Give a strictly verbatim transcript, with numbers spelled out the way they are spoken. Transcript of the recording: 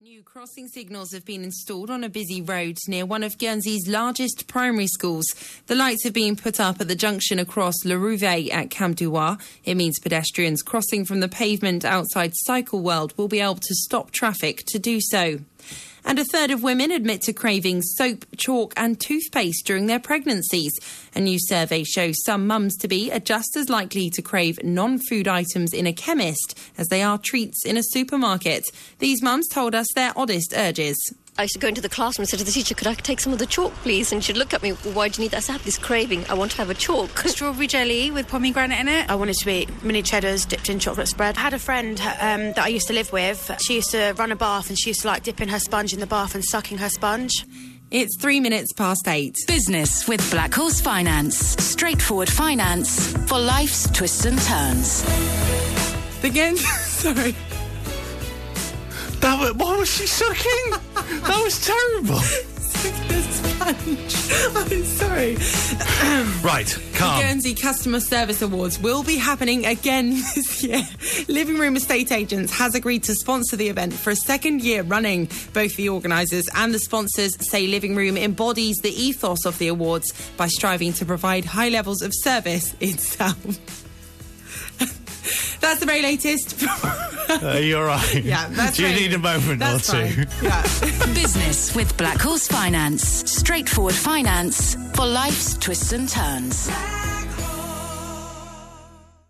New crossing signals have been installed on a busy road near one of Guernsey's largest primary schools. The lights have been put up at the junction across Le Rouvet at Camp-du-Roi. It means pedestrians crossing from the pavement outside Cycle World will be able to stop traffic to do so. And a third of women admit to craving soap, chalk and toothpaste during their pregnancies. A new survey shows some mums to be just as likely to crave non-food items in a chemist as they are treats in a supermarket. These mums told us their oddest urges. I used to go into the classroom and say to the teacher, could I take some of the chalk, please? And she'd look at me, well, why do you need that? I said, I have this craving. I want to have a chalk. Strawberry jelly with pomegranate in it. I wanted to eat mini cheddars dipped in chocolate spread. I had a friend um, that I used to live with. She used to run a bath and she used to like dipping her sponge in the bath and sucking her sponge. It's three minutes past eight. Business with Black Horse Finance. Straightforward finance for life's twists and turns. Again, sorry. That was, why was she sucking? That was terrible. Sucking a sponge. I'm sorry. Right, calm. The Guernsey Customer Service Awards will be happening again this year. Living Room Estate Agents has agreed to sponsor the event for a second year running. Both the organisers and the sponsors say Living Room embodies the ethos of the awards by striving to provide high levels of service itself. That's the very latest. Are you all right? Yeah, that's Do you right. need a moment that's or two? Fine. Yeah. Business with Black Horse Finance. Straightforward finance for life's twists and turns.